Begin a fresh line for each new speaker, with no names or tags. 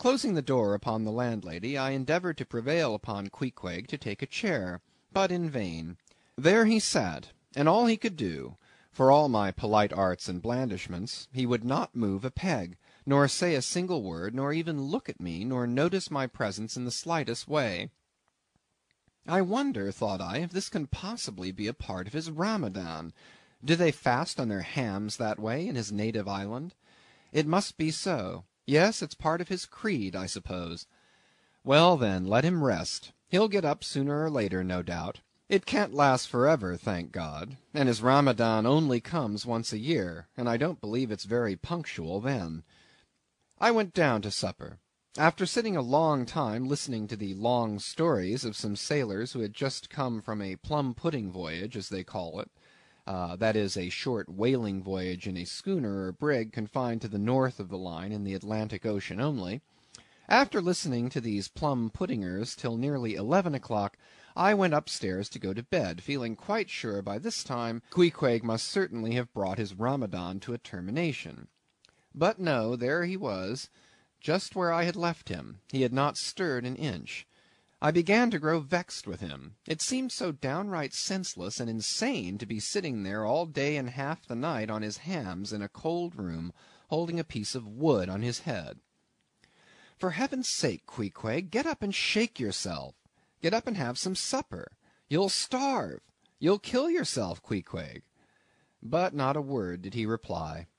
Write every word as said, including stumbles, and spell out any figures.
Closing the door upon the landlady, I endeavoured to prevail upon Queequeg to take a chair, but in vain. There he sat, and all he could do, for all my polite arts and blandishments, he would not move a peg, nor say a single word, nor even look at me, nor notice my presence in the slightest way. I wonder, thought I, if this can possibly be a part of his Ramadan. Do they fast on their hams that way in his native island? It must be so. Yes, it's part of his creed, I suppose. Well, then, let him rest. He'll get up sooner or later, no doubt. It can't last for ever, thank God, and his Ramadan only comes once a year, and I don't believe it's very punctual then. I went down to supper. After sitting a long time listening to the long stories of some sailors who had just come from a plum-pudding voyage, as they call it, uh, that is, a short whaling voyage in a schooner or brig confined to the north of the line in the Atlantic Ocean only, after listening to these plum-puddingers till nearly eleven o'clock, I went upstairs to go to bed, feeling quite sure by this time Queequeg must certainly have brought his Ramadan to a termination. But no, there he was, just where I had left him. He had not stirred an inch. I began to grow vexed with him. It seemed so downright senseless and insane to be sitting there all day and half the night on his hams in a cold room, holding a piece of wood on his head. For heaven's sake, Queequeg, get up and shake yourself. Get up and have some supper. You'll starve. You'll kill yourself, Queequeg. But not a word did he reply.